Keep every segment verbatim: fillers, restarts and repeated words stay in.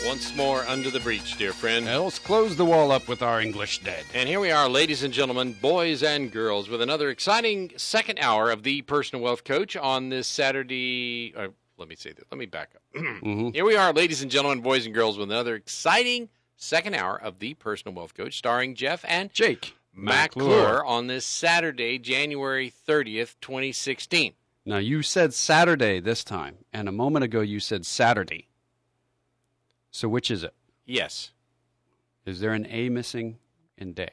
once more under the breach, dear friend. Else close the wall up with our English dead. And here we are, ladies and gentlemen, boys and girls, with another exciting second hour of the Personal Wealth Coach on this Saturday. Uh, let me say that. Let me back up. mm-hmm. Here we are, ladies and gentlemen, boys and girls, with another exciting second hour of the Personal Wealth Coach, starring Jeff and Jake McClure on this Saturday, January thirtieth, twenty sixteen. Now, you said Saturday this time, and a moment ago you said Saturday. So which is it? Yes. Is there an A missing in day?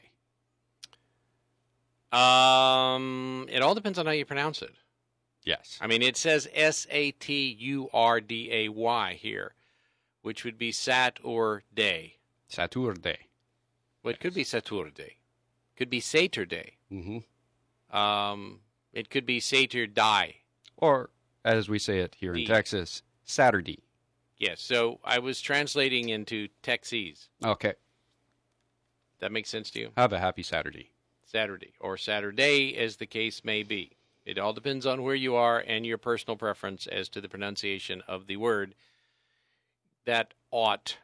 Um, it all depends on how you pronounce it. Yes. I mean, it says S A T U R D A Y here, which would be Sat or Day. Saturday. Well, it could be Saturday. Could be Saturday. Mm-hmm. Um, it could be Saturday. Or, as we say it here in D. Texas, Saturday. Yes, so I was translating into Texas. Okay. That makes sense to you? Have a happy Saturday. Saturday, or Saturday, as the case may be. It all depends on where you are and your personal preference as to the pronunciation of the word that ought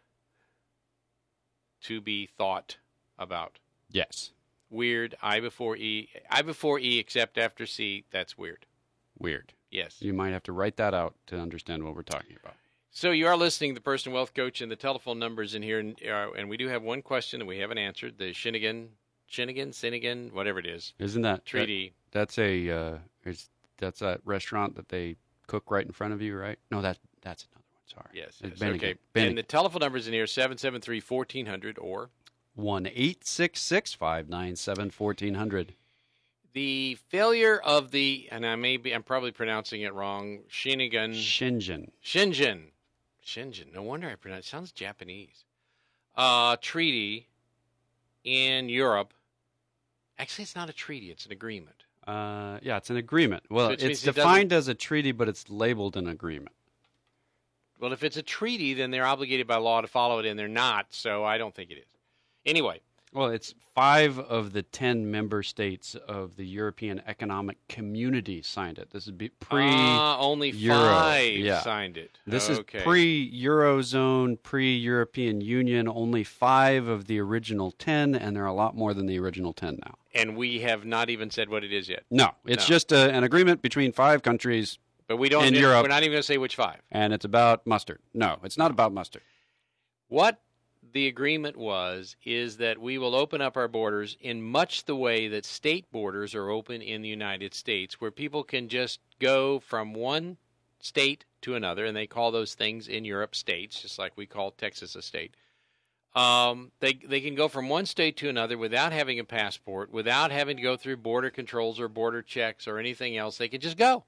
to be thought about. Yes. Weird, I before E. I before E except after C, that's weird. Weird. Yes. You might have to write that out to understand what we're talking about. So you are listening to the Personal Wealth Coach, and the telephone numbers in here, and, uh, and we do have one question that we haven't answered. The Shinnigan, Shinnigan, Sinnigan, whatever it is. Isn't that treaty? That, that's a uh, is that's that restaurant that they cook right in front of you, right? No, that that's another one. Sorry. Yes. It's yes. Bennigan. Okay. Bennigan. And the telephone numbers in here: seven seven three fourteen hundred or one eight six six five nine seven fourteen hundred. The failure of the, and I may be, I'm probably pronouncing it wrong. Shinnigan. Shingen. Shingen. Shingen. No wonder I pronounce it. Sounds Japanese. Uh, treaty in Europe. Actually, it's not a treaty. It's an agreement. Uh, yeah, it's an agreement. Well, Which it's means it defined as a treaty, but it's labeled an agreement. Well, if it's a treaty, then they're obligated by law to follow it, and they're not, so I don't think it is. Anyway. Well, it's five of the ten member states of the European Economic Community signed it. This is pre uh, only five yeah. signed it. This okay. is pre-Eurozone, pre-European Union. Only five of the original ten, and there are a lot more than the original ten now. And we have not even said what it is yet. No, it's no. just a, an agreement between five countries. But we don't. In Europe, we're not even going to say which five. And it's about mustard. No, it's not about mustard. What the agreement was is that we will open up our borders in much the way that state borders are open in the United States, where people can just go from one state to another, and they call those things in Europe states, just like we call Texas a state. Um, they they can go from one state to another without having a passport, without having to go through border controls or border checks or anything else. They can just go.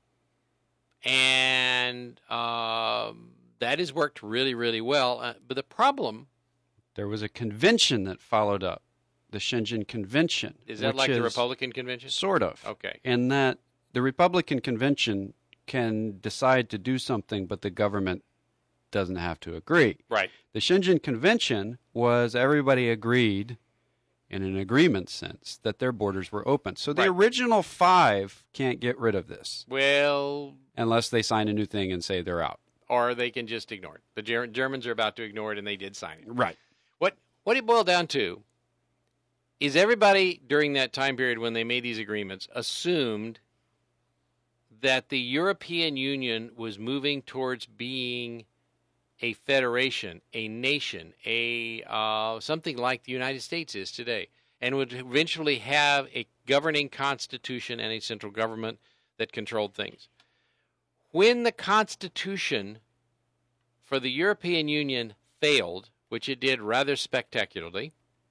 And um, that has worked really, really well. Uh, but the problem... There was a convention that followed up, the Shenzhen Convention. Is that like is the Republican Convention? Sort of. Okay. In that the Republican Convention can decide to do something, but the government doesn't have to agree. Right. The Shenzhen Convention was everybody agreed, in an agreement sense, that their borders were open. So the right. original five can't get rid of this. Well... Unless they sign a new thing and say they're out. Or they can just ignore it. The Ger- Germans are about to ignore it, and they did sign it. Right. What what it boiled down to is everybody during that time period when they made these agreements assumed that the European Union was moving towards being a federation, a nation, a uh, something like the United States is today, and would eventually have a governing constitution and a central government that controlled things. When the Constitution for the European Union failed, which it did rather spectacularly,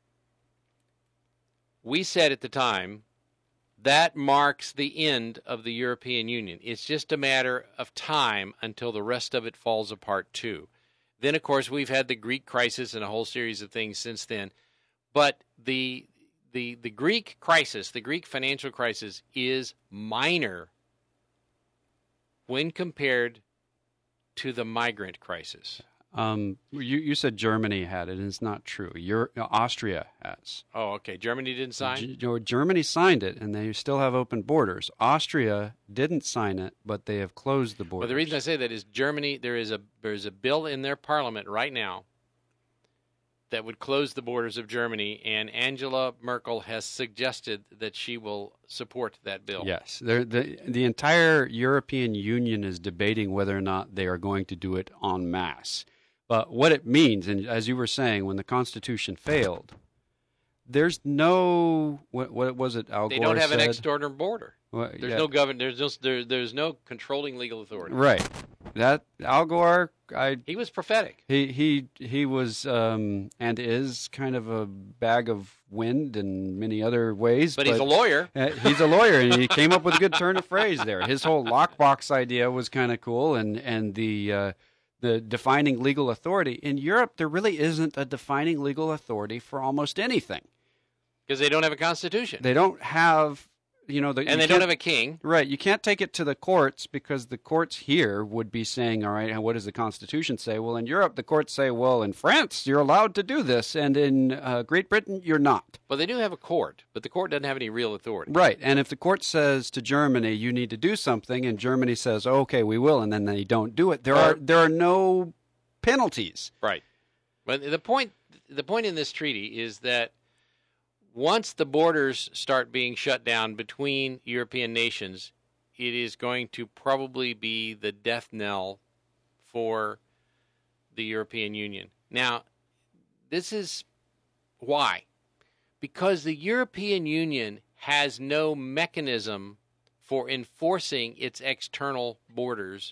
we said at the time, that marks the end of the European Union. It's just a matter of time until the rest of it falls apart too. Then, of course, we've had the Greek crisis and a whole series of things since then. But the the the Greek crisis, the Greek financial crisis, is minor when compared to the migrant crisis. Um, you, you said Germany had it, and it's not true. Euro, Austria has. Oh, okay. Germany didn't sign? G- you know, Germany signed it, and they still have open borders. Austria didn't sign it, but they have closed the borders. Well, the reason I say that is Germany, there is a there is a bill in their parliament right now that would close the borders of Germany, and Angela Merkel has suggested that she will support that bill. Yes. The, the, the entire European Union is debating whether or not they are going to do it en masse. But what it means, and as you were saying, when the Constitution failed, there's no, what, what was it Al They Gore don't have said? an external border. Well, There's yeah. no govern. There's no. There, there's no controlling legal authority. Right. That Al Gore, I He was prophetic. he he he was um, and is kind of a bag of wind in many other ways. But, he's a lawyer. Uh, he's a lawyer, and he came up with a good turn of phrase there. His whole lockbox idea was kind of cool, and and the uh, the defining legal authority in Europe. There really isn't a defining legal authority for almost anything. Because they don't have a constitution. They don't have, you know, the, and you they don't can't- have a king. Right. You can't take it to the courts because the courts here would be saying, all right, what does the Constitution say? Well, in Europe, the courts say, well, in France, you're allowed to do this. And in uh, Great Britain, you're not. Well, they do have a court, but the court doesn't have any real authority. Right. And if the court says to Germany, you need to do something, and Germany says, oh, okay, we will, and then they don't do it, there Or- are there are no penalties. Right. But the point, the point in this treaty is that once the borders start being shut down between European nations, it is going to probably be the death knell for the European Union. Now, this is why. Because the European Union has no mechanism for enforcing its external borders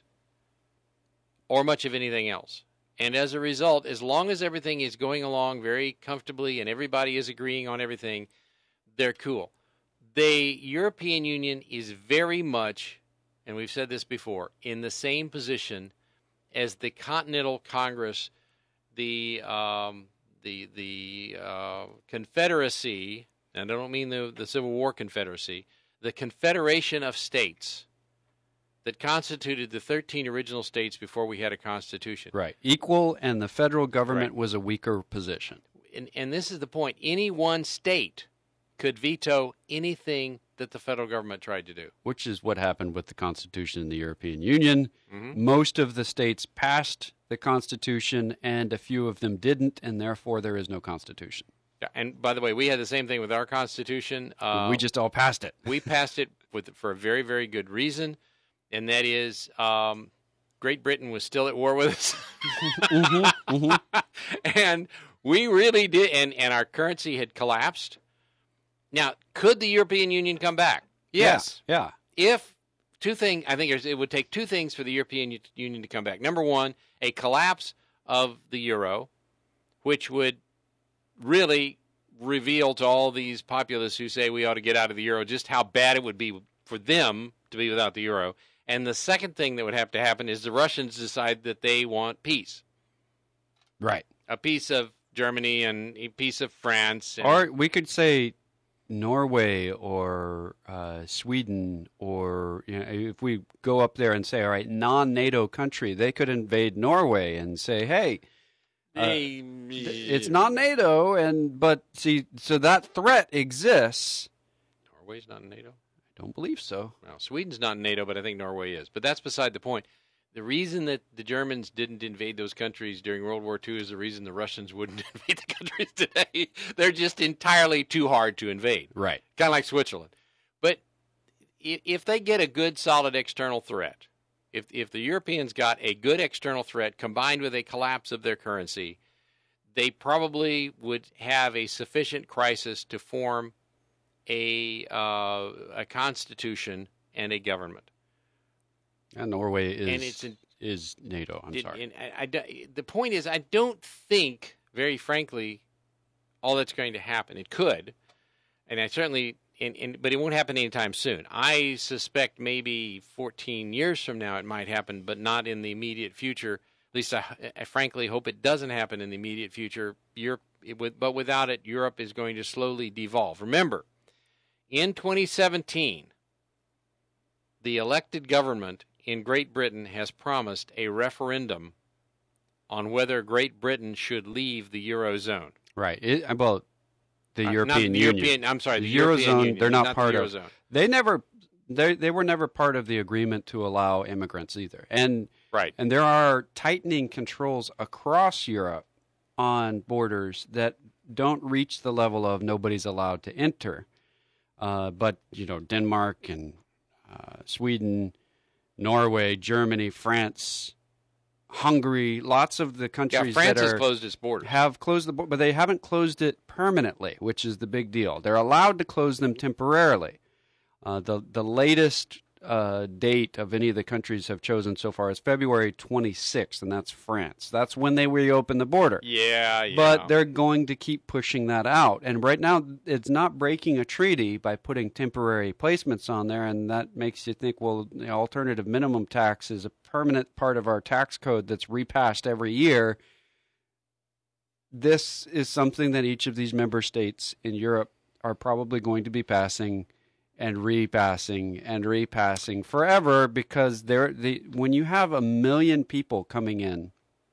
or much of anything else. And as a result, as long as everything is going along very comfortably and everybody is agreeing on everything, they're cool. The European Union is very much, and we've said this before, in the same position as the Continental Congress, the um, the the uh, Confederacy, and I don't mean the, the Civil War Confederacy, the Confederation of States that constituted the thirteen original states before we had a constitution. Right. Equal, and the federal government Right. was a weaker position. And, and this is the point. Any one state could veto anything that the federal government tried to do. Which is what happened with the Constitution in the European Union. Mhm. Most of the states passed the Constitution, and a few of them didn't, and therefore there is no Constitution. Yeah, and by the way, we had the same thing with our Constitution. Uh, we just all passed it. we passed it with for a very, very good reason, and that is um, Great Britain was still at war with us. mm-hmm, mm-hmm. And we really did, and, and our currency had collapsed. Now, could the European Union come back? Yes. Yeah. If two things, I think there's- it would take two things for the European U- Union to come back. Number one, a collapse of the euro, which would really reveal to all these populists who say we ought to get out of the euro just how bad it would be for them to be without the euro. And the second thing that would have to happen is the Russians decide that they want peace, Right. a piece of Germany and a piece of France. And, Or we could say Norway or uh, Sweden, or you know, if we go up there and say, all right, non-NATO country, they could invade Norway and say, hey, uh, it's not NATO, and but see, so that threat exists. Norway's not in NATO. I don't believe so. Well, Sweden's not in NATO, but I think Norway is. But that's beside the point. The reason that the Germans didn't invade those countries during World War Two is the reason the Russians wouldn't invade the countries today. They're just entirely too hard to invade, Right. kind of like Switzerland. But i- if they get a good, solid external threat, if if the Europeans got a good external threat combined with a collapse of their currency, they probably would have a sufficient crisis to form a uh, a constitution and a government. And Norway is And it's in- is NATO. I'm Did- sorry. and I, I d- the point is, I don't think, very frankly, all that's going to happen. It could, and I certainly, and, and, but it won't happen anytime soon. I suspect maybe fourteen years from now it might happen, but not in the immediate future. At least I, I frankly hope it doesn't happen in the immediate future. Europe, it, would- but without it, Europe is going to slowly devolve. Remember, in twenty seventeen, the elected government in Great Britain has promised a referendum on whether Great Britain should leave the Eurozone. Right. It, about the Uh, not European the Union. European, I'm sorry, The the, European Eurozone, Union. they're not the part of- Eurozone. They never they they were never part of the agreement to allow immigrants either. And Right. and there are tightening controls across Europe on borders that don't reach the level of nobody's allowed to enter. Uh, but, you know, Denmark and uh, Sweden, Norway, Germany, France, Hungary, lots of the countries yeah, France that are, has closed its borders. have closed the border, but they haven't closed it permanently, which is the big deal. They're allowed to close them temporarily. Uh, the the latest uh, date of any of the countries have chosen so far is February twenty-sixth, and that's France. That's when they reopen the border. Yeah, yeah. But they're going to keep pushing that out. And right now, it's not breaking a treaty by putting temporary placements on there, and that makes you think, well, the alternative minimum tax is a permanent part of our tax code that's repassed every year. This is something that each of these member states in Europe are probably going to be passing and repassing and repassing forever, because they're the when you have a million people coming in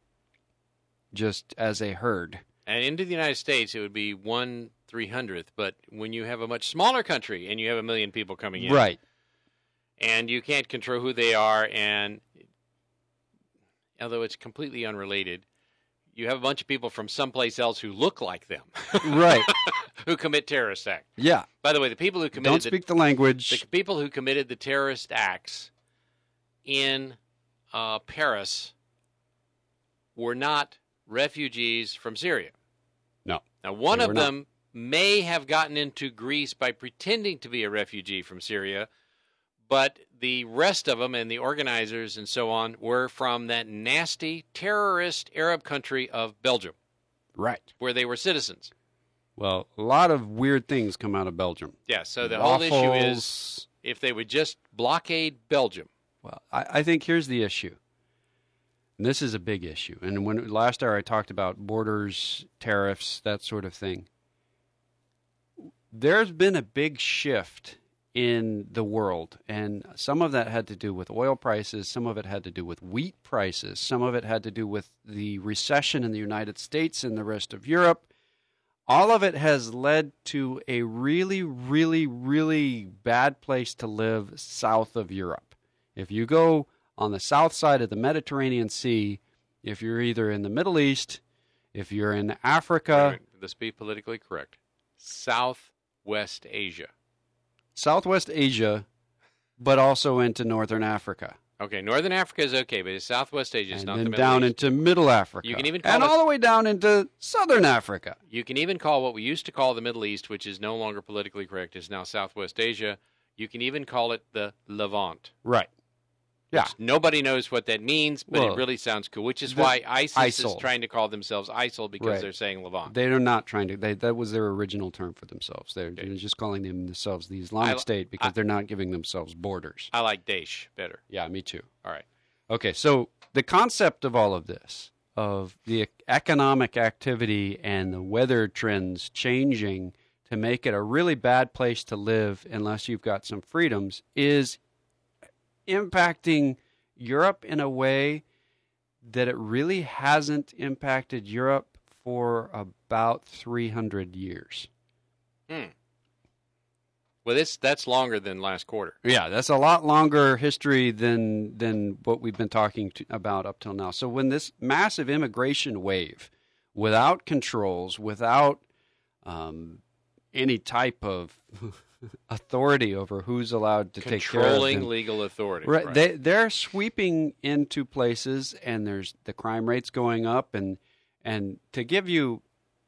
just as a herd. And into the United States, it would be one three hundredth. But when you have a much smaller country and you have a million people coming in, Right. and you can't control who they are, and although it's completely unrelated, you have a bunch of people from someplace else who look like them, Right. who commit terrorist acts. Yeah. By the way, the people who committed Don't the, speak the language. the people who committed the terrorist acts in uh, Paris were not refugees from Syria. No. Now, one They of were not. them may have gotten into Greece by pretending to be a refugee from Syria, but the rest of them and the organizers and so on were from that nasty terrorist Arab country of Belgium, Right. where they were citizens. Well, a lot of weird things come out of Belgium. Yeah, so the Waffles. whole issue is if they would just blockade Belgium. Well, I, I think here's the issue. And this is a big issue. And when last hour I talked about borders, tariffs, that sort of thing. There's been a big shift in the world, and some of that had to do with oil prices, some of it had to do with wheat prices, some of it had to do with the recession in the United States and the rest of Europe. All of it has led to a really, really, really bad place to live south of Europe. If you go on the south side of the Mediterranean Sea, if you're either in the Middle East, if you're in Africa, Wait, let's be politically correct. Southwest Asia. Southwest Asia, but also into Northern Africa. Okay, Northern Africa is okay, but it's Southwest Asia. It's And not then the Middle down East. into Middle Africa. You can even call and it- all the way down into Southern Africa. You can even call what we used to call the Middle East, which is no longer politically correct, is now Southwest Asia. You can even call it the Levant. Right. Yeah. Which nobody knows what that means, but Well, it really sounds cool, which is the- why ISIS ISIL. is trying to call themselves ISIL because Right. they're saying Levant. They're not trying to. They, that was their original term for themselves. They're, Okay. they're just calling them themselves the Islamic I- State because I- they're not giving themselves borders. I like Daesh better. Yeah, me too. All right. Okay, so the concept of all of this, of the economic activity and the weather trends changing to make it a really bad place to live unless you've got some freedoms, is impacting Europe in a way that it really hasn't impacted Europe for about three hundred years. Hmm. Well, this that's longer than last quarter. Yeah, that's a lot longer history than than what we've been talking to, about up till now. So when this massive immigration wave, without controls, without um, any type of authority over who's allowed to take care of Controlling them, legal authority. right? Right. They they're sweeping into places, and there's the crime rates going up, and and to give you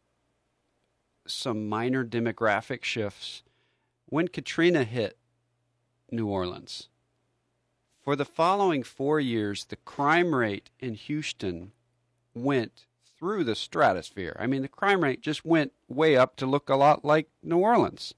some minor demographic shifts. When Katrina hit New Orleans, for the following four years, the crime rate in Houston went through the stratosphere. I mean, the crime rate just went way up to look a lot like New Orleans.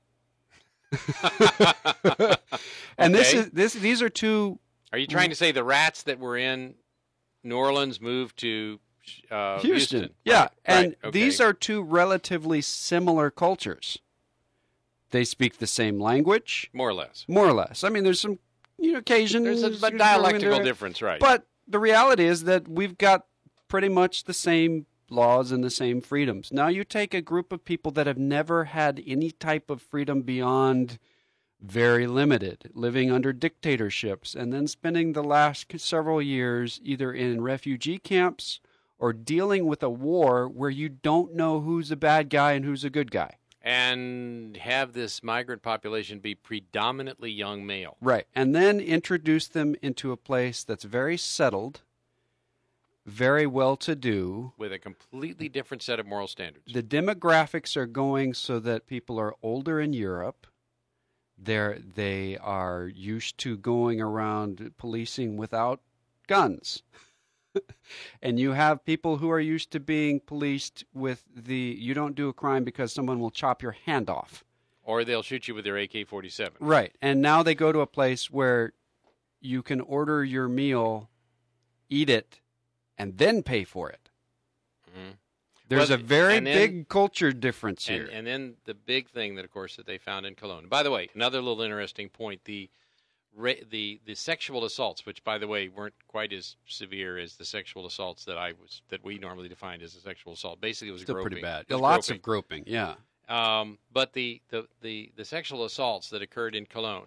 And this Okay. is this. These are two Are you trying to say the rats that were in New Orleans moved to uh, Houston. Houston? Yeah, Right, and right, okay. these are two relatively similar cultures. They speak the same language, more or less. more or less. I mean, there's some you know, occasion There's a you but know, dialectical there- difference, right? But the reality is that we've got pretty much the same laws and the same freedoms. Now, you take a group of people that have never had any type of freedom beyond very limited, living under dictatorships, and then spending the last several years either in refugee camps or dealing with a war where you don't know who's a bad guy and who's a good guy. And have this migrant population be predominantly young male. Right. And then introduce them into a place that's very settled, very well-to-do. With a completely different set of moral standards. The demographics are going so that people are older in Europe. They're, they are used to going around policing without guns. And you have people who are used to being policed with the, you don't do a crime because someone will chop your hand off. Or they'll shoot you with their A K forty-seven. Right. And now they go to a place where you can order your meal, eat it, and then pay for it. Mm-hmm. There's well, a very then, big culture difference here. And, and then the big thing that, of course, that they found in Cologne. By the way, another little interesting point, the the the sexual assaults, which, by the way, weren't quite as severe as the sexual assaults that I was that we normally defined as a sexual assault. Basically, it was still groping. pretty bad. Yeah, lots groping. of groping, yeah. Um, but the, the, the, the sexual assaults that occurred in Cologne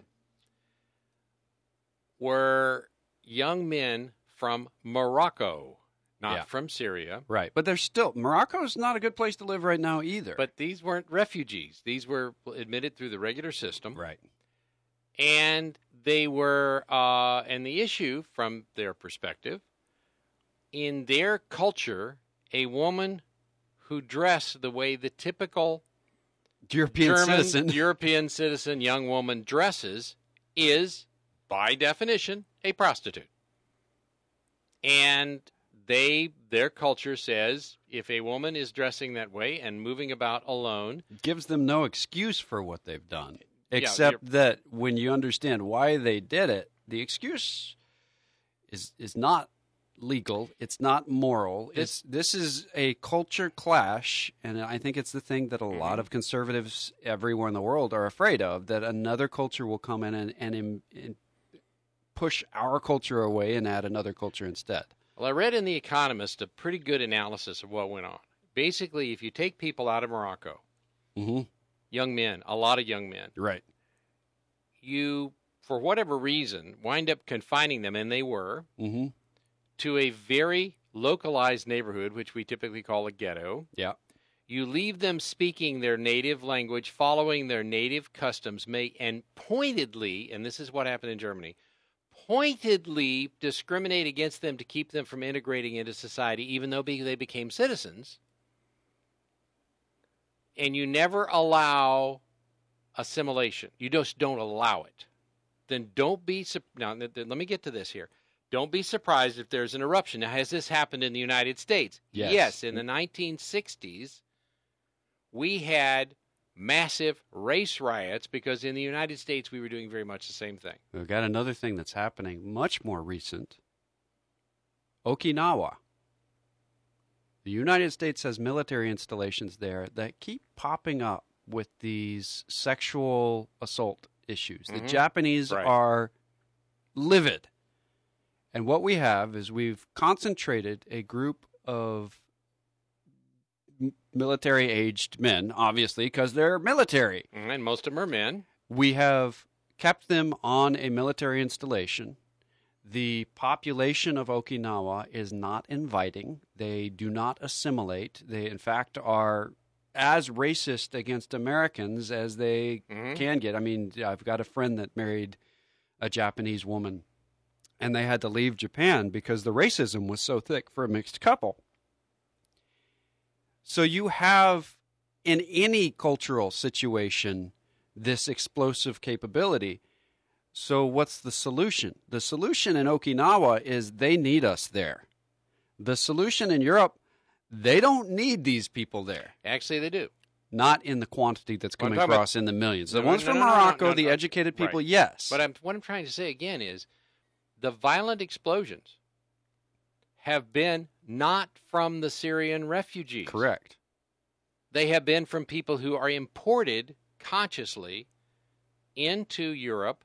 were young men from Morocco, not yeah. from Syria. Right. But there's still, Morocco's not a good place to live right now either. But these weren't refugees. These were admitted through the regular system. Right. And they were, uh, and the issue from their perspective, in their culture, a woman who dressed the way the typical European German, citizen. European citizen young woman dresses is, by definition, a prostitute. And they, their culture says if a woman is dressing that way and moving about alone, gives them no excuse for what they've done. Except yeah, that when you understand why they did it, the excuse is is not legal. It's not moral. This, it's this is a culture clash, and I think it's the thing that a mm-hmm. lot of conservatives everywhere in the world are afraid of, that another culture will come in and, and, in, and push our culture away and add another culture instead. Well, I read in The Economist a pretty good analysis of what went on. Basically, if you take people out of Morocco, mm-hmm. young men, a lot of young men. Right. You, for whatever reason, wind up confining them, and they were, mm-hmm. to a very localized neighborhood, which we typically call a ghetto. Yeah. You leave them speaking their native language, following their native customs, may, and pointedly, and this is what happened in Germany, pointedly discriminate against them to keep them from integrating into society, even though they became citizens. And you never allow assimilation. You just don't allow it. Then don't be – now, let me get to this here. Don't be surprised if there's an eruption. Now, has this happened in the United States? Yes. Yes. In the nineteen sixties, we had massive race riots because in the United States we were doing very much the same thing. We've got another thing that's happening, much more recent. Okinawa. The United States has military installations there that keep popping up with these sexual assault issues. Mm-hmm. The Japanese right. are livid. And what we have is we've concentrated a group of m- military-aged men, obviously, because they're military. And most of them are men. We have kept them on a military installation. The population of Okinawa is not inviting. They do not assimilate. They, in fact, are as racist against Americans as they mm-hmm. can get. I mean, I've got a friend that married a Japanese woman, and they had to leave Japan because the racism was so thick for a mixed couple. So you have, in any cultural situation, this explosive capability. So what's the solution? The solution in Okinawa is they need us there. The solution in Europe, they don't need these people there. Actually, they do. Not in the quantity that's coming across about, in the millions. The no, ones no, from no, no, Morocco, no, no, the no. educated people, right. yes. But I'm, what I'm trying to say again is the violent explosions have been not from the Syrian refugees. Correct. They have been from people who are imported consciously into Europe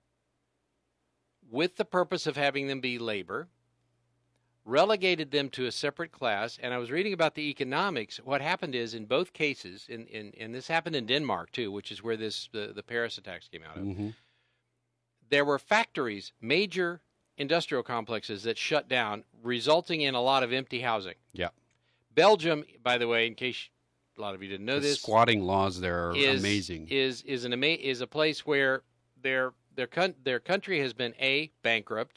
with the purpose of having them be labor, relegated them to a separate class. And I was reading about the economics. What happened is, in both cases, in, in, and this happened in Denmark too, which is where this the, the Paris attacks came out of, mm-hmm. there were factories, major industrial complexes that shut down, resulting in a lot of empty housing. Yeah. Belgium, by the way, in case a lot of you didn't know the this, squatting laws there are is, amazing. Is is an ama- is a place where their their con- their country has been A, bankrupt,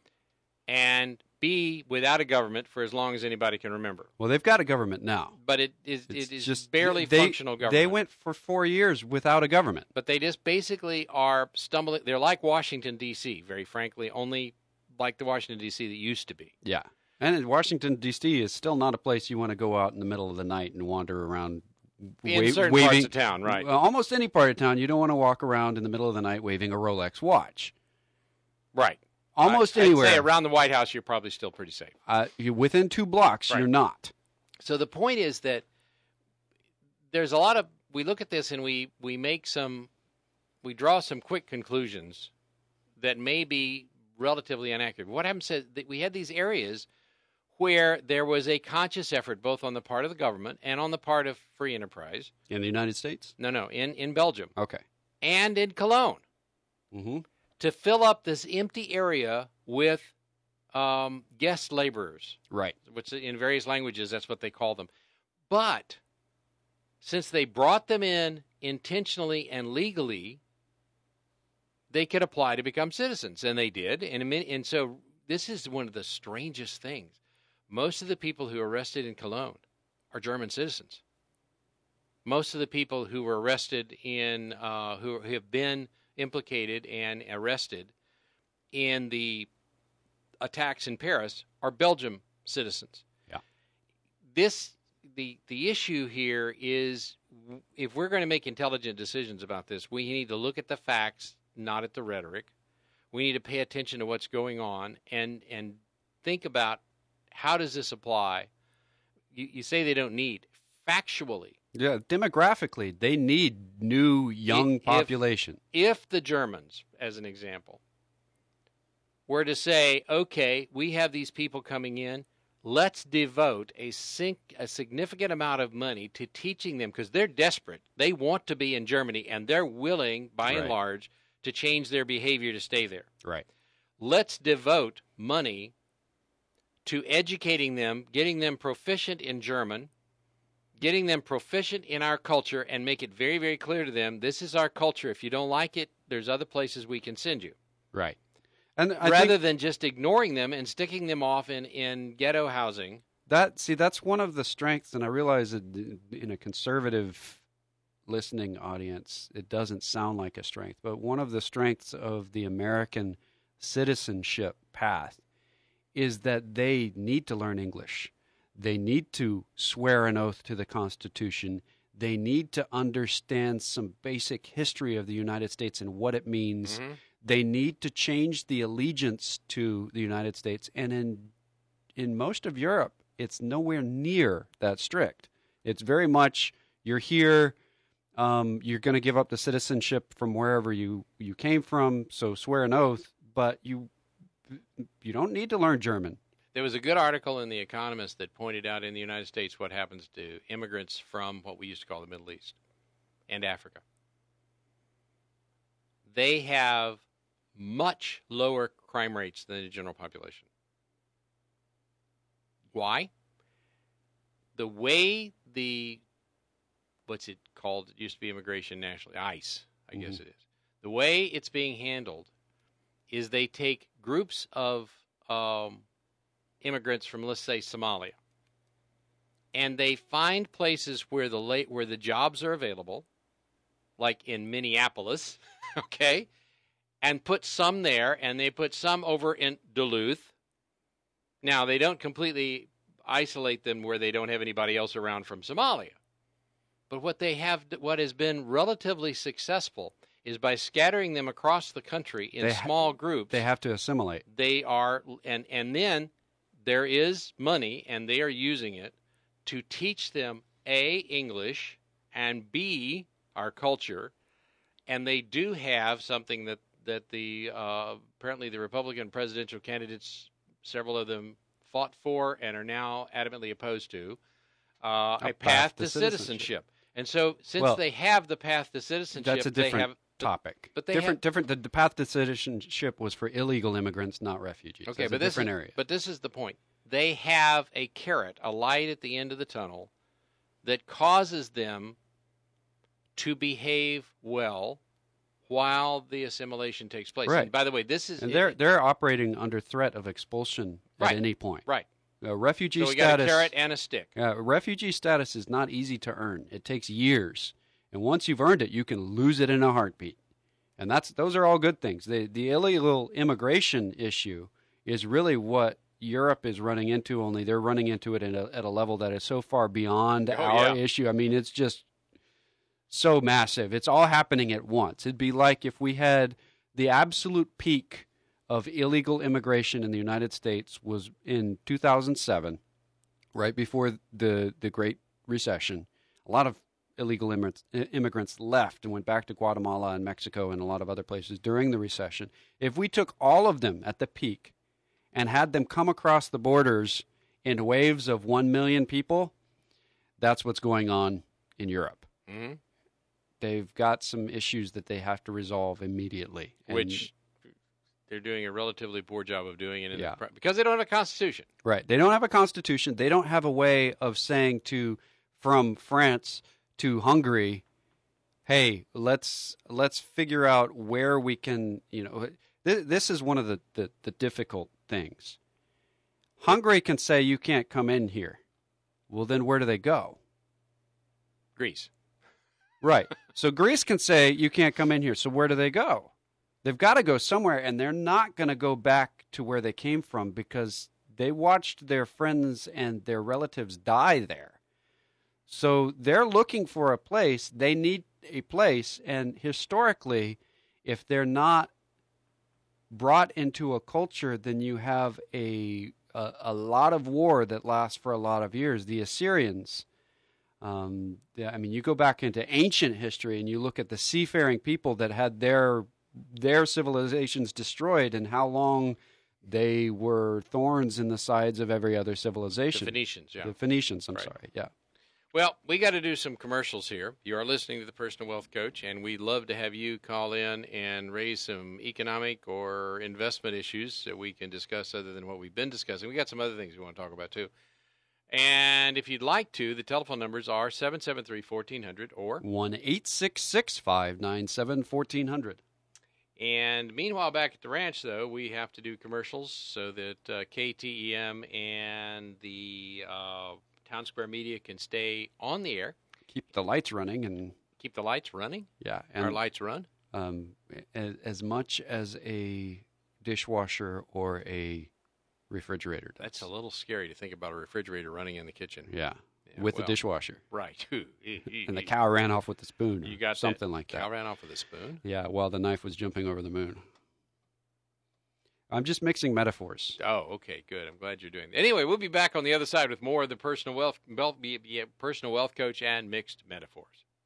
and B, without a government for as long as anybody can remember. Well, they've got a government now, but it is it's it is just barely they, functional government. They went for four years without a government, but they just basically are stumbling. They're like Washington D C, very frankly, only like the Washington D C that used to be. Yeah. And Washington, D C is still not a place you want to go out in the middle of the night and wander around. In wa- certain waving, parts of town, right. Well, almost any part of town, you don't want to walk around in the middle of the night waving a Rolex watch. Right. Almost I, anywhere. I'd say around the White House, you're probably still pretty safe. Uh, you, within two blocks, right. You're not. So the point is that there's a lot of, we look at this and we, we make some, we draw some quick conclusions that may be relatively inaccurate. What happens is that we had these areas where there was a conscious effort both on the part of the government and on the part of free enterprise. In the United States? No, no, in, in Belgium. Okay. And in Cologne. Mm-hmm. To fill up this empty area with um, guest laborers. Right. Which in various languages, that's what they call them. But since they brought them in intentionally and legally, they could apply to become citizens, and they did. And, and so this is one of the strangest things. Most of the people who are arrested in Cologne are German citizens. Most of the people who were arrested in, uh, who have been implicated and arrested in the attacks in Paris are Belgium citizens. Yeah. This, the, the issue here is if we're going to make intelligent decisions about this, we need to look at the facts, not at the rhetoric. We need to pay attention to what's going on and, and think about how does this apply? You, you say they don't need. Factually. Yeah, demographically, they need new young if, population. If the Germans, as an example, were to say, okay, we have these people coming in, let's devote a, sync, a significant amount of money to teaching them, because they're desperate. They want to be in Germany, and they're willing, by right. and large, to change their behavior to stay there. Right. Let's devote money to educating them, getting them proficient in German, getting them proficient in our culture, and make it very, very clear to them, this is our culture. If you don't like it, there's other places we can send you. Right. And I Rather think than just ignoring them and sticking them off in, in ghetto housing. That see, that's one of the strengths, and I realize that in a conservative listening audience, it doesn't sound like a strength, but one of the strengths of the American citizenship path is that they need to learn English. They need to swear an oath to the Constitution. They need to understand some basic history of the United States and what it means. Mm-hmm. They need to change the allegiance to the United States. And in in most of Europe, it's nowhere near that strict. It's very much, you're here, um, you're going to give up the citizenship from wherever you, you came from, so swear an oath, but you you don't need to learn German. There was a good article in The Economist that pointed out in the United States what happens to immigrants from what we used to call the Middle East and Africa. They have much lower crime rates than the general population. Why? The way the, what's it called? It used to be Immigration Nationally, ICE, I mm-hmm. guess it is. The way it's being handled is they take groups of um, immigrants from, let's say, Somalia, and they find places where the late, where the jobs are available, like in Minneapolis, okay, and put some there, and they put some over in Duluth. Now, they don't completely isolate them where they don't have anybody else around from Somalia. But what they have, what has been relatively successful is by scattering them across the country in they ha- small groups. They have to assimilate. They are, and, and then there is money, and they are using it to teach them, A, English, and B, our culture. And they do have something that, that the uh, apparently the Republican presidential candidates, several of them fought for and are now adamantly opposed to, uh, a, a path, path to, to citizenship. citizenship. And so since well, they have the path to citizenship, that's a they different, have... topic. But they different, have, different. The, the path to citizenship was for illegal immigrants, not refugees. Okay, That's but a this different is, area. But this is the point. They have a carrot, a light at the end of the tunnel, that causes them to behave well while the assimilation takes place. Right. And by the way, this is and they're they're operating under threat of expulsion right. at any point. Right. Uh, refugee so we status. got a carrot and a stick. Uh, refugee status is not easy to earn. It takes years, and once you've earned it, you can lose it in a heartbeat. And that's those are all good things. The the illegal immigration issue is really what Europe is running into. Only they're running into it at a, at a level that is so far beyond oh, our yeah. issue. I mean, it's just so massive. It's all happening at once. It'd be like if we had the absolute peak of illegal immigration in the United States was in two thousand seven, right before the, the Great Recession. A lot of illegal immigrants, immigrants left and went back to Guatemala and Mexico and a lot of other places during the recession. If we took all of them at the peak and had them come across the borders in waves of one million people, that's what's going on in Europe. Mm-hmm. They've got some issues that they have to resolve immediately. Which they're doing a relatively poor job of doing it in yeah. the, because they don't have a constitution. Right. They don't have a constitution. They don't have a way of saying to from France to Hungary, hey, let's let's figure out where we can, you know, th- this is one of the, the, the difficult things. Hungary can say you can't come in here. Well, then where do they go? Greece. Right. So Greece can say you can't come in here. So where do they go? They've got to go somewhere, and they're not going to go back to where they came from because they watched their friends and their relatives die there. So they're looking for a place. They need a place, and historically, if they're not brought into a culture, then you have a a, a lot of war that lasts for a lot of years. The Assyrians, um, I mean, you go back into ancient history and you look at the seafaring people that had their their civilizations destroyed and how long they were thorns in the sides of every other civilization. The Phoenicians, yeah. The Phoenicians, I'm right. sorry, yeah. Well, we got to do some commercials here. You are listening to the Personal Wealth Coach, and we'd love to have you call in and raise some economic or investment issues that we can discuss other than what we've been discussing. We got some other things we want to talk about, too. And if you'd like to, the telephone numbers are seven seven three, one four zero zero or one eight six six, five nine seven, one four zero zero. And meanwhile, back at the ranch, though, we have to do commercials so that uh, K T E M and the uh, Town Square Media can stay on the air. Keep the lights running and keep the lights running. Yeah, and our lights run. Um, as, as much as a dishwasher or a refrigerator does. That's a little scary to think about a refrigerator running in the kitchen. Yeah. Yeah, with well, the dishwasher. Right. And the cow ran off with the spoon. You got something that. like that. Cow ran off with a spoon? Yeah, while the knife was jumping over the moon. I'm just mixing metaphors. Oh, okay, good. I'm glad you're doing that. Anyway, we'll be back on the other side with more of the personal wealth, wealth personal wealth coach and mixed metaphors.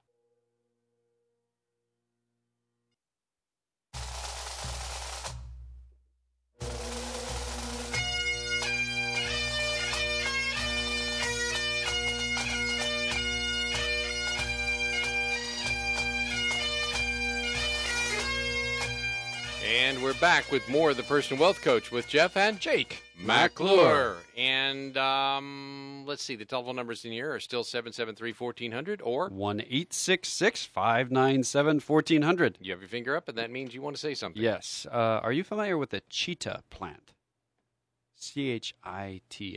And we're back with more of the Personal Wealth Coach with Jeff and Jake McClure. And um, let's see, the telephone numbers in here are still seven seven three, one four zero zero or one eight six six, five nine seven, one four zero zero. You have your finger up, and that means you want to say something. Yes. Uh, are you familiar with the Cheetah plant? C H I T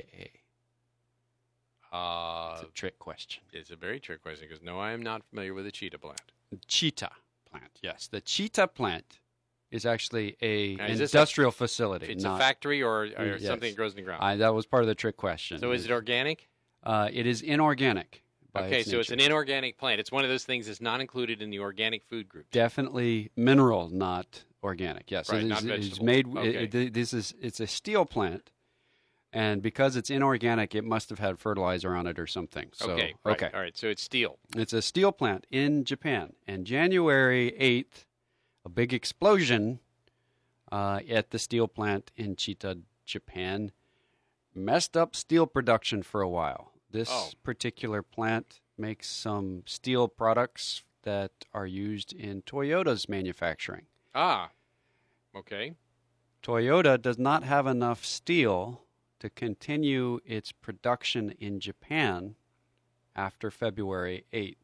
A. Uh, it's a trick question. It's a very trick question because, no, I am not familiar with the cheetah plant. Cheetah plant, yes. The Cheetah plant is actually a now, is industrial a, facility. It's not, a factory or, or yes. something that grows in the ground? I, that was part of the trick question. So is it organic? Uh, it is inorganic. Okay, its so nature. It's an inorganic plant. It's one of those things that's not included in the organic food group. Definitely mineral, not organic. Yes, right, it is, not vegetable. It's made. Okay. It, it, this is it's a steel plant, and because it's inorganic, it must have had fertilizer on it or something. So, okay, right. okay, all right. So it's steel. It's a steel plant in Japan, and January eighth, a big explosion uh, at the steel plant in Cheetah, Japan, messed up steel production for a while. This oh. particular plant makes some steel products that are used in Toyota's manufacturing. Ah, okay. Toyota does not have enough steel to continue its production in Japan after February eighth.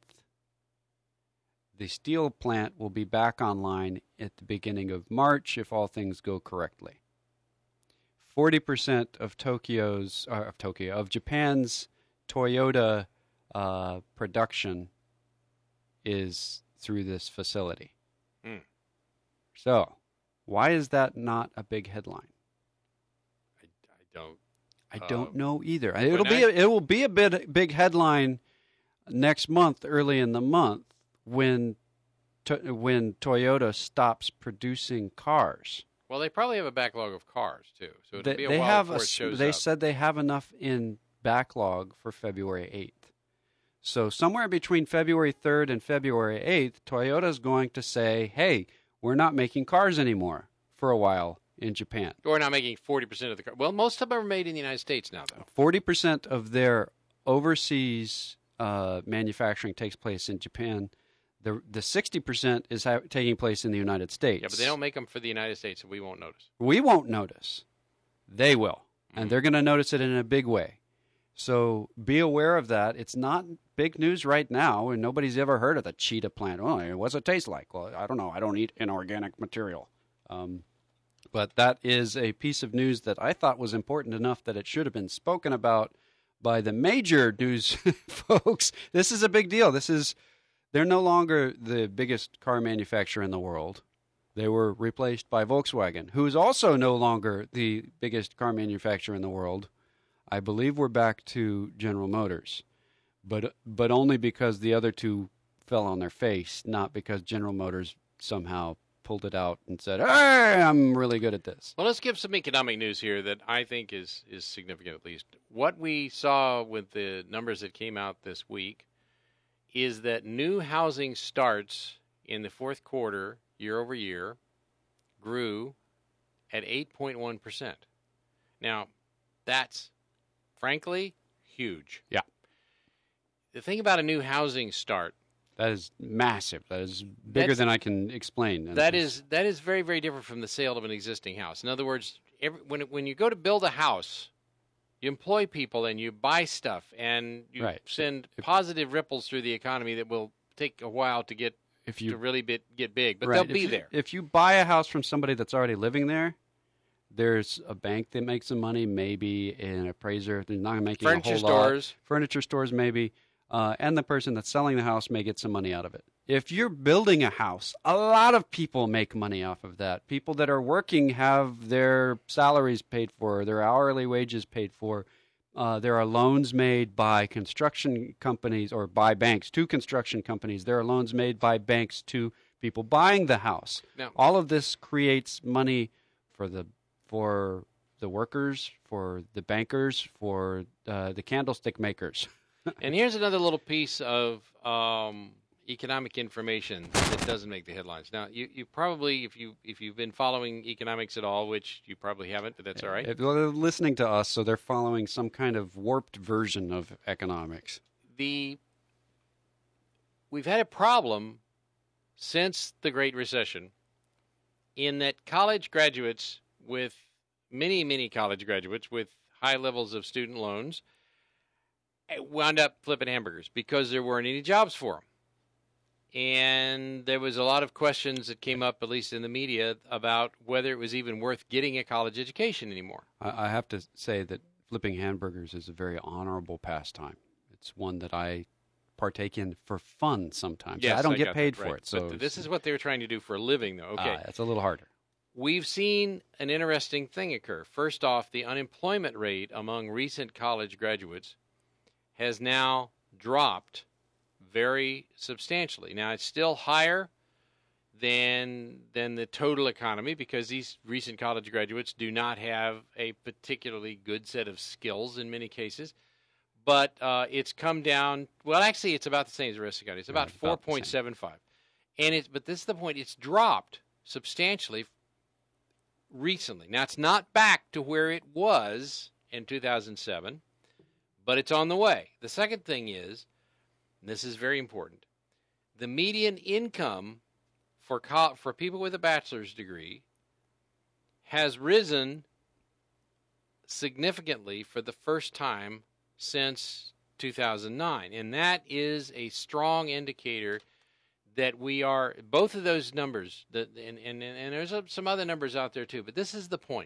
The steel plant will be back online at the beginning of March if all things go correctly. forty percent of Tokyo's uh, of Tokyo of Japan's Toyota uh, production is through this facility. Mm. So, why is that not a big headline? I, I don't. I don't um, know either. It'll be I, a, it will be a bit big headline next month, early in the month, when to, when Toyota stops producing cars. Well, they probably have a backlog of cars too, so it'll They, be a they while have before a, it shows they up. said they have enough in backlog for February eighth. So somewhere between February third and February eighth, Toyota is going to say, "Hey, we're not making cars anymore for a while in Japan." Or not making forty percent of the car. Well, most of them are made in the United States now, though. forty percent of their overseas uh, manufacturing takes place in Japan. The the sixty percent is ha- taking place in the United States. Yeah, but they don't make them for the United States, so we won't notice. We won't notice. They will. Mm-hmm. And they're going to notice it in a big way. So be aware of that. It's not big news right now, and nobody's ever heard of the cheetah plant. Oh, what's it taste like? Well, I don't know. I don't eat inorganic material. Um, but that is a piece of news that I thought was important enough that it should have been spoken about by the major news folks. This is a big deal. This is they're no longer the biggest car manufacturer in the world. They were replaced by Volkswagen, who's also no longer the biggest car manufacturer in the world. I believe we're back to General Motors, but but only because the other two fell on their face, not because General Motors somehow pulled it out and said, "Hey, I'm really good at this." Well, let's give some economic news here that I think is, is significant, at least. What we saw with the numbers that came out this week is that new housing starts in the fourth quarter, year over year, grew at eight point one percent. Now, that's, frankly, huge. Yeah. The thing about a new housing start, That is massive. That is bigger That's- than I can explain. that is that is very, very different from the sale of an existing house. In other words, every, when when you go to build a house, you employ people and you buy stuff and you Right. send If- positive ripples through the economy that will take a while to get if to you really bit, get big, but right, they'll if be you- there. If you buy a house from somebody that's already living there, there's a bank that makes some money, maybe an appraiser. They're not making Furniture a whole lot. stores. Furniture stores, maybe, uh, and the person that's selling the house may get some money out of it. If you're building a house, a lot of people make money off of that. People that are working have their salaries paid for, their hourly wages paid for. Uh, there are loans made by construction companies or by banks to construction companies. There are loans made by banks to people buying the house. Now- All of this creates money for the for the workers, for the bankers, for uh, the candlestick makers. And here's another little piece of um, economic information that doesn't make the headlines. Now, you, you probably, if you if you've been following economics at all, which you probably haven't, but that's all right. If they're listening to us, so they're following some kind of warped version of economics. The we've had a problem since the Great Recession in that college graduates with many, many college graduates with high levels of student loans wound up flipping hamburgers because there weren't any jobs for them. And there was a lot of questions that came up, at least in the media, about whether it was even worth getting a college education anymore. I, I have to say that flipping hamburgers is a very honorable pastime. It's one that I partake in for fun sometimes. Yes, I don't I get got paid that, for right. it. So But this is what they were trying to do for a living, though. Okay. Ah, it's a little harder. We've seen an interesting thing occur. First off, the unemployment rate among recent college graduates has now dropped very substantially. Now, it's still higher than than the total economy because these recent college graduates do not have a particularly good set of skills in many cases. But uh, it's come down. Well, actually, it's about the same as the rest of the country. It's about Right, four about the same. point seven five, and it's. But this is the point. It's dropped substantially recently. Now, it's not back to where it was in two thousand seven, but it's on the way. The second thing is, and this is very important, the median income for co- for people with a bachelor's degree has risen significantly for the first time since two thousand nine. And that is a strong indicator that we are, both of those numbers, that, and, and, and there's some other numbers out there too, but this is the point.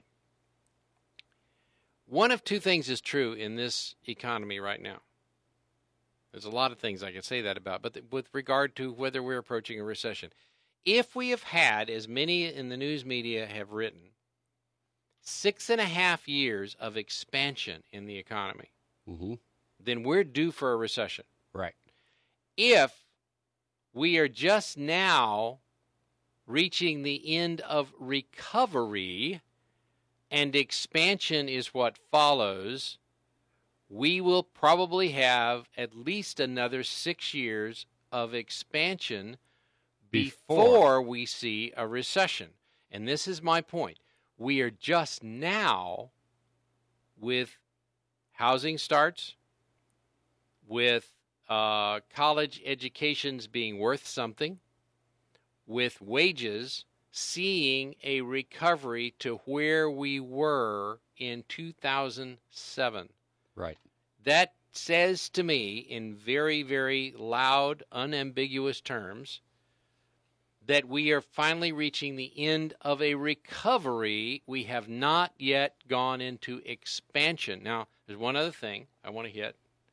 One of two things is true in this economy right now. There's a lot of things I can say that about, but with regard to whether we're approaching a recession, if we have had, as many in the news media have written, six and a half years of expansion in the economy, mm-hmm. then we're due for a recession. Right. If we are just now reaching the end of recovery and expansion is what follows, we will probably have at least another six years of expansion before, before we see a recession. And this is my point. We are just now with housing starts, with uh, college educations being worth something, with wages seeing a recovery to where we were in two thousand seven. Right. That says to me in very, very loud, unambiguous terms that we are finally reaching the end of a recovery. We have not yet gone into expansion. Now, there's one other thing I want to hit.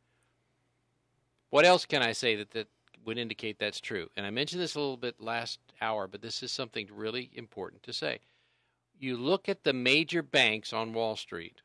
What else can I say that, that would indicate that's true? And I mentioned this a little bit last hour, but this is something really important to say. You look at the major banks on Wall Street,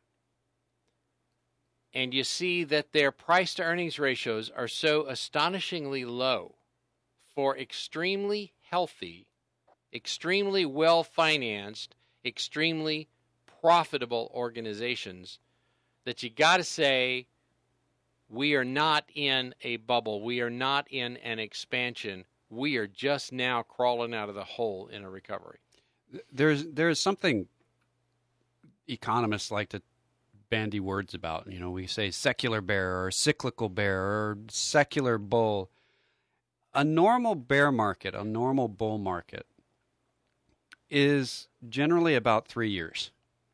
and you see that their price-to-earnings ratios are so astonishingly low for extremely healthy, extremely well-financed, extremely profitable organizations that you got to say we are not in a bubble. We are not in an expansion. We are just now crawling out of the hole in a recovery. There's there's something economists like to bandy words about. You know, we say secular bear or cyclical bear or secular bull. A normal bear market, a normal bull market, is generally about three years.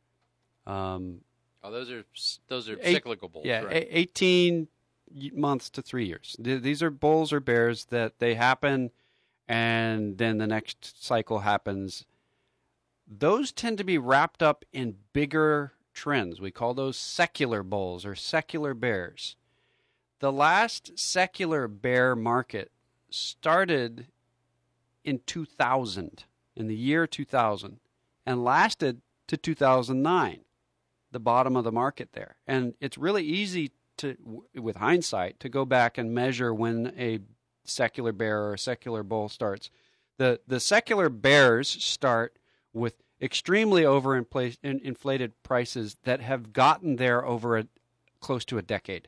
Um, oh, those are those are eight, cyclical bulls. Yeah, right? eighteen months to three years. These are bulls or bears that they happen, and then the next cycle happens. Those tend to be wrapped up in bigger trends. We call those secular bulls or secular bears. The last secular bear market started in two thousand, in the year two thousand, and lasted to two thousand nine, the bottom of the market there. And it's really easy to, with hindsight, to go back and measure when a secular bear or a secular bull starts. The the secular bears start with extremely overinflated prices that have gotten there over a, close to a decade.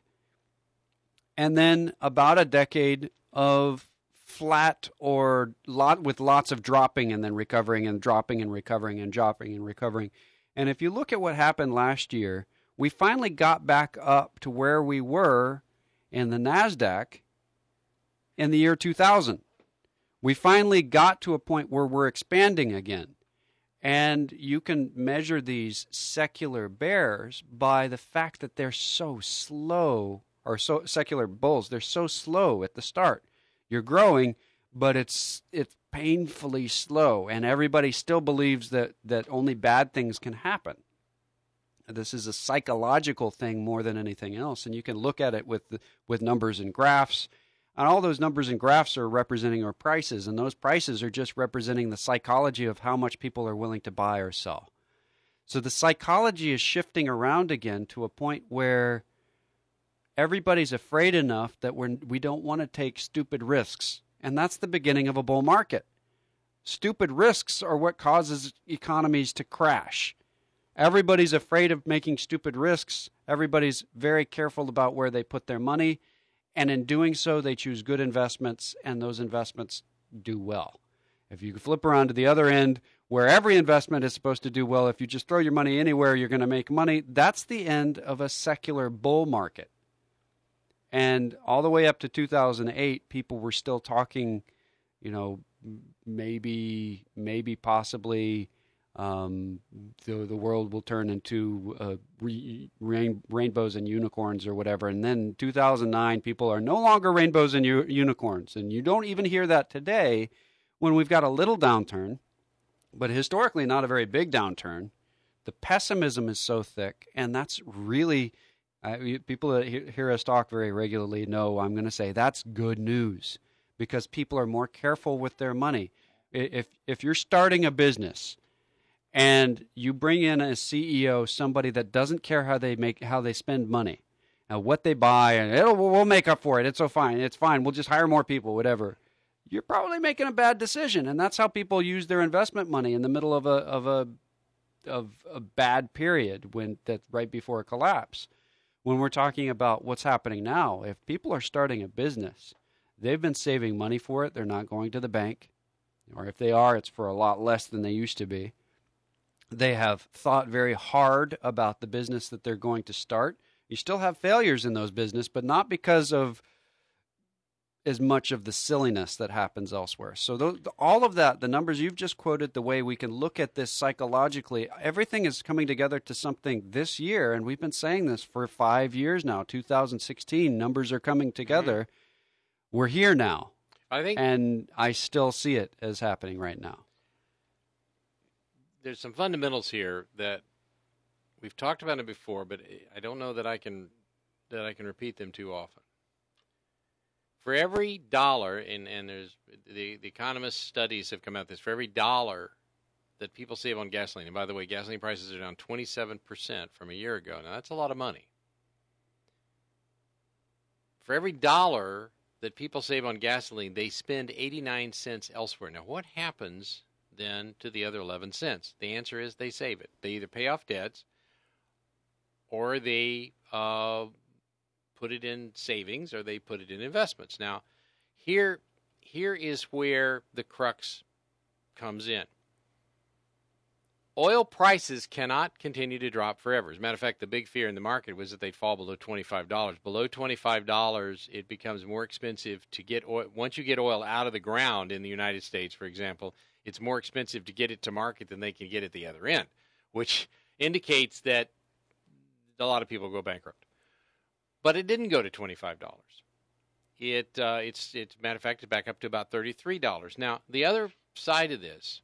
And then about a decade of flat or lot with lots of dropping and then recovering and dropping and recovering and dropping and recovering. And if you look at what happened last year, we finally got back up to where we were in the NASDAQ in the year two thousand. We finally got to a point where we're expanding again. And you can measure these secular bears by the fact that they're so slow, or so secular bulls, they're so slow at the start. You're growing, but it's it's painfully slow, and everybody still believes that, that only bad things can happen. This is a psychological thing more than anything else, and you can look at it with with numbers and graphs. And all those numbers and graphs are representing our prices, and those prices are just representing the psychology of how much people are willing to buy or sell. So the psychology is shifting around again to a point where everybody's afraid enough that we're, we don't want to take stupid risks, and that's the beginning of a bull market. Stupid risks are what causes economies to crash. Everybody's afraid of making stupid risks. Everybody's very careful about where they put their money. And in doing so, they choose good investments, and those investments do well. If you flip around to the other end, where every investment is supposed to do well, if you just throw your money anywhere, you're going to make money, that's the end of a secular bull market. And all the way up to two thousand eight, people were still talking you know, maybe, maybe possibly um, the the world will turn into uh, re, rain, rainbows and unicorns or whatever. And then two thousand nine, people are no longer rainbows and u- unicorns. And you don't even hear that today when we've got a little downturn, but historically not a very big downturn. The pessimism is so thick, and that's really, uh, people that hear us talk very regularly know I'm going to say that's good news, because people are more careful with their money. If if you're starting a business and you bring in a C E O, somebody that doesn't care how they make how they spend money, uh, what they buy, and it'll, we'll make up for it. It's so fine. It's fine. We'll just hire more people, whatever. You're probably making a bad decision, and that's how people use their investment money in the middle of a of a of a bad period, when that right before a collapse. When we're talking about what's happening now, if people are starting a business, they've been saving money for it. They're not going to the bank, or if they are, it's for a lot less than they used to be. They have thought very hard about the business that they're going to start. You still have failures in those business, but not because of as much of the silliness that happens elsewhere. So those, all of that, the numbers you've just quoted, the way we can look at this psychologically, everything is coming together to something this year, and we've been saying this for five years now. two thousand sixteen, numbers are coming together. Mm-hmm. We're here now. I think, and I still see it as happening right now. There's some fundamentals here that we've talked about it before, but I don't know that I can that I can repeat them too often. For every dollar, and, and there's the, the economist studies have come out this, for every dollar that people save on gasoline, and by the way, gasoline prices are down twenty-seven percent from a year ago. Now, that's a lot of money. For every dollar that people save on gasoline, they spend eighty-nine cents elsewhere. Now, what happens then to the other eleven cents? The answer is they save it. They either pay off debts or they uh, put it in savings or they put it in investments. Now, here, here is where the crux comes in. Oil prices cannot continue to drop forever. As a matter of fact, the big fear in the market was that they'd fall below twenty-five dollars. Below twenty-five dollars, it becomes more expensive to get oil. Once you get oil out of the ground in the United States, for example, it's more expensive to get it to market than they can get at the other end, which indicates that a lot of people go bankrupt. But it didn't go to twenty-five dollars. It, uh, it's, it's, matter of fact, it's back up to about thirty-three dollars. Now, the other side of this,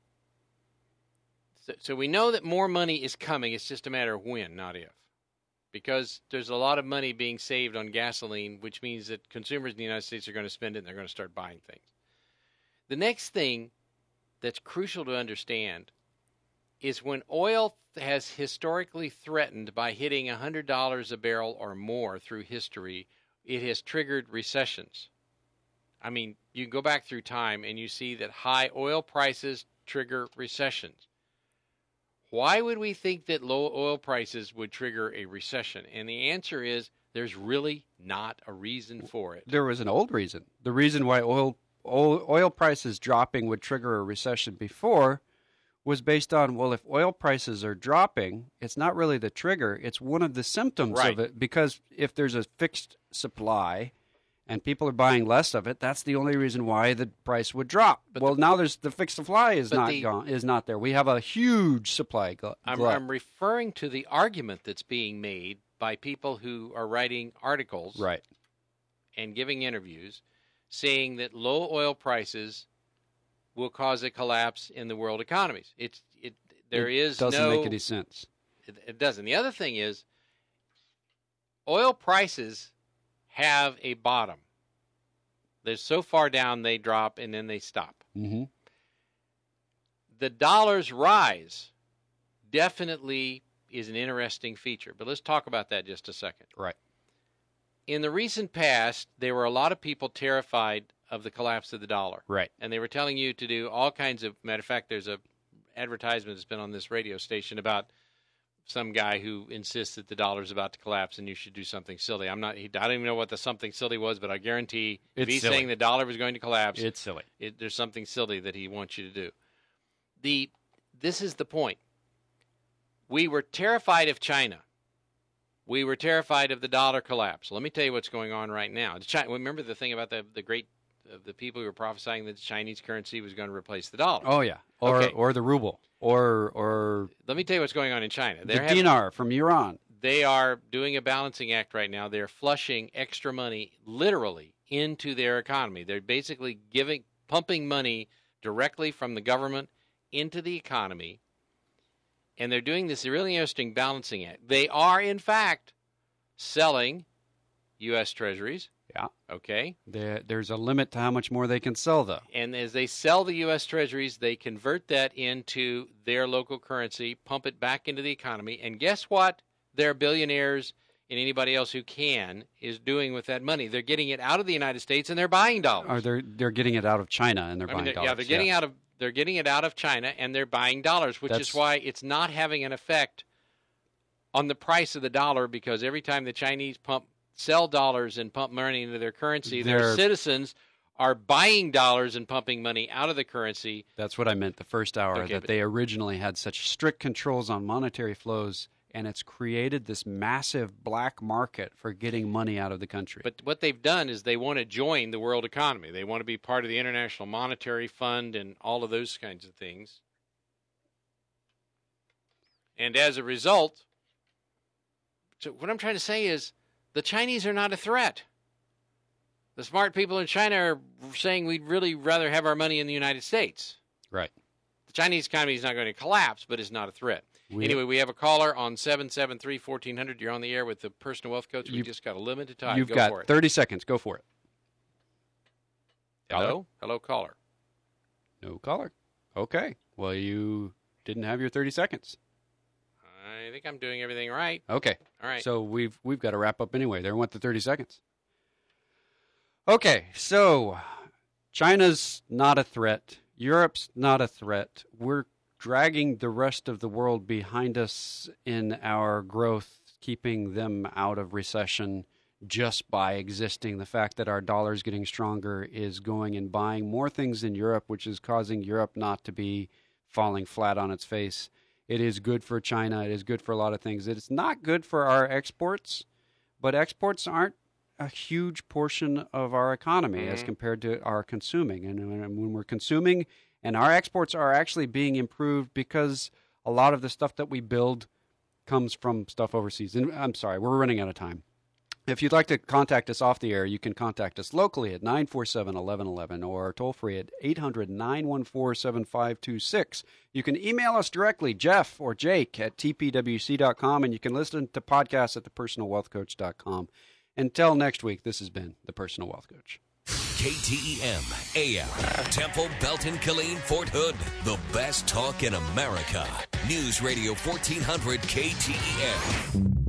so, so we know that more money is coming. It's just a matter of when, not if. Because there's a lot of money being saved on gasoline, which means that consumers in the United States are going to spend it and they're going to start buying things. The next thing that's crucial to understand is when oil has historically threatened by hitting one hundred dollars a barrel or more through history, it has triggered recessions. I mean, you go back through time and you see that high oil prices trigger recessions. Why would we think that low oil prices would trigger a recession? And the answer is there's really not a reason for it. There was an old reason. The reason why oil oil, oil prices dropping would trigger a recession before was based on, well, if oil prices are dropping, it's not really the trigger. It's one of the symptoms right. of it, because if there's a fixed supply and people are buying less of it, that's the only reason why the price would drop. But well, the, now there's the fixed supply is not the, gone, is not there. We have a huge supply glut. I'm, I'm referring to the argument that's being made by people who are writing articles right. and giving interviews saying that low oil prices will cause a collapse in the world economies. It's it. There it is doesn't no, make any sense. It, it doesn't. The other thing is, oil prices have a bottom. They're so far down they drop and then they stop. Mm-hmm. The dollar's rise definitely is an interesting feature, but let's talk about that just a second. Right. In the recent past, there were a lot of people terrified of the collapse of the dollar. Right. And they were telling you to do all kinds of, matter of fact, there's a advertisement that's been on this radio station about some guy who insists that the dollar's about to collapse and you should do something silly. I'm not, he, I don't even know what the something silly was, but I guarantee it's if he's silly. saying the dollar was going to collapse, it's silly. It, there's something silly that he wants you to do. The, this is the point. We were terrified of China. We were terrified of the dollar collapse. Let me tell you what's going on right now. China, remember the thing about the, the great of the people who were prophesying that the Chinese currency was going to replace the dollar. Oh yeah, or Okay. or the ruble, or or Let me tell you what's going on in China. the They're having, dinar from Iran. they are doing a balancing act right now. They're flushing extra money literally into their economy. They're basically giving pumping money directly from the government into the economy, and they're doing this really interesting balancing act. They are, in fact, selling U S Treasuries. Yeah. Okay. There, there's a limit to how much more they can sell, though. And as they sell the U S Treasuries, they convert that into their local currency, pump it back into the economy, and guess what? Their billionaires and anybody else who can is doing with that money. They're getting it out of the United States and they're buying dollars. Or they're they're getting it out of China and they're I buying mean, dollars. yeah, they're getting out of they're getting it out of China and they're buying dollars, which That's- is why it's not having an effect on the price of the dollar, because every time the Chinese pump sell dollars and pump money into their currency, their They're- citizens are buying dollars and pumping money out of the currency. That's what I meant the first hour, Okay, that but- they originally had such strict controls on monetary flows, and it's created this massive black market for getting money out of the country. But what they've done is they want to join the world economy. They want to be part of the International Monetary Fund and all of those kinds of things. And as a result, so what I'm trying to say is the Chinese are not a threat. The smart people in China are saying we'd really rather have our money in the United States. Right. The Chinese economy is not going to collapse, but it's not a threat. We- anyway, we have a caller on seven seven three, one four zero zero. You're on the air with the Personal Wealth Coach. We You've- just got a limited time. You've Go got for it. thirty seconds. Go for it. Hello? Hello, caller. No caller. Okay. Well, you didn't have your thirty seconds. I think I'm doing everything right. Okay. All right. So we've we've got to wrap up anyway. There went the thirty seconds. Okay, so China's not a threat. Europe's not a threat. We're dragging the rest of the world behind us in our growth, keeping them out of recession just by existing. The fact that our dollar's getting stronger is going and buying more things in Europe, which is causing Europe not to be falling flat on its face. It is good for China. It is good for a lot of things. It's not good for our exports, but exports aren't a huge portion of our economy Mm-hmm. as compared to our consuming. And when when we're consuming, and our exports are actually being improved because a lot of the stuff that we build comes from stuff overseas. And I'm sorry, we're running out of time. If you'd like to contact us off the air, you can contact us locally at nine four seven, one one one one or toll free at eight hundred, nine one four, seven five two six. You can email us directly, Jeff or Jake at t p w c dot com, and you can listen to podcasts at the personal wealth coach dot com. Until next week, this has been The Personal Wealth Coach. K T E M, A M, Temple, Belton, Killeen, Fort Hood. The best talk in America. News Radio fourteen hundred K T E M.